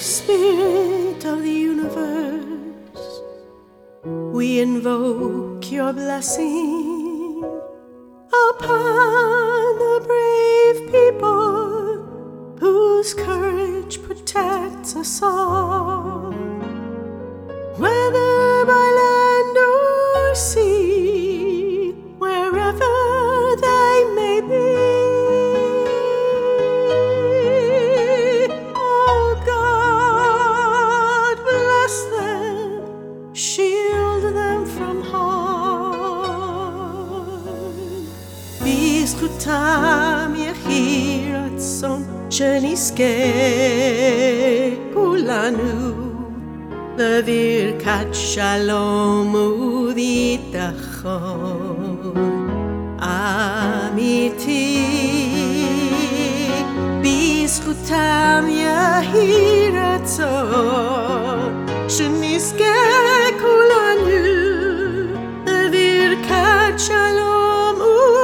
Spirit of the universe, we invoke your blessing upon the brave people whose courage protects us all, whether by land or sea, wherever they may be. Oh God, bless them, shield them from harm. בזכותם יהי רצון שנזכה כולנו לברכת שלום וביטחון אמיתי. בזכותם יהי רצון שנזכה כולנו לברכת שלום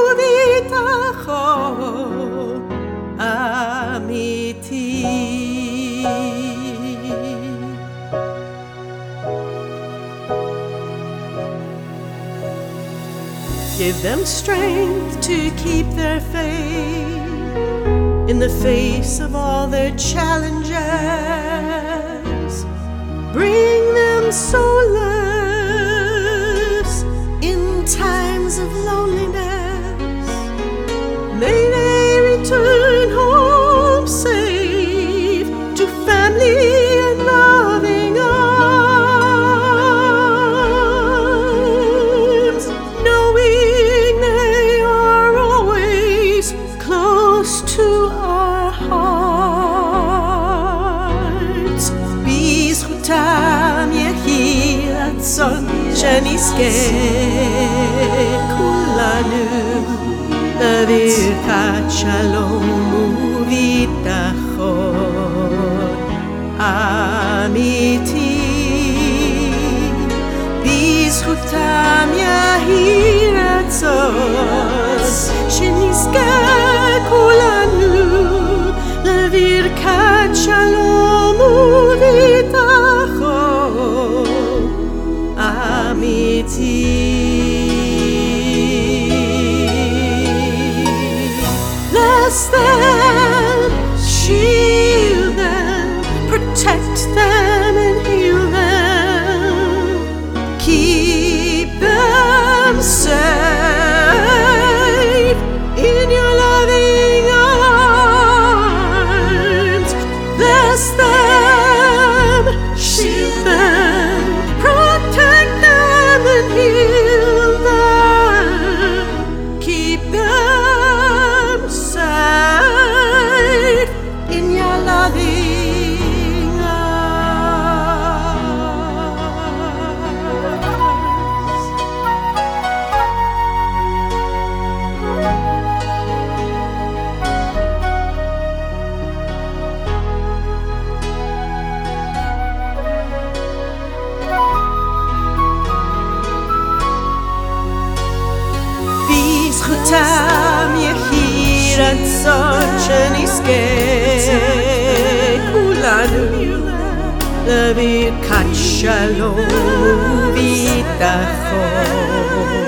וביטחון אמיתי. Give them strength to keep their faith in the face of all their challenges. Bring them solace in times of loneliness. May they return home safe to family and loving arms, knowing they are always close to our hearts. בזכותם יהי רצון שנזכה כולנו לברכת שלום וביטחון אמיתי. בזכותם יהי רצון שנזכה כולנו לברכת שלום וביטחון אמיתי. Bless them, shield them, protect them and heal them, keep them safe in your loving arms. Bless them, shield them, protect them and heal them, keep them safe in your loving arms. בזכותם יהי רצון שנזכה כולנו לברכת שלום וביטחון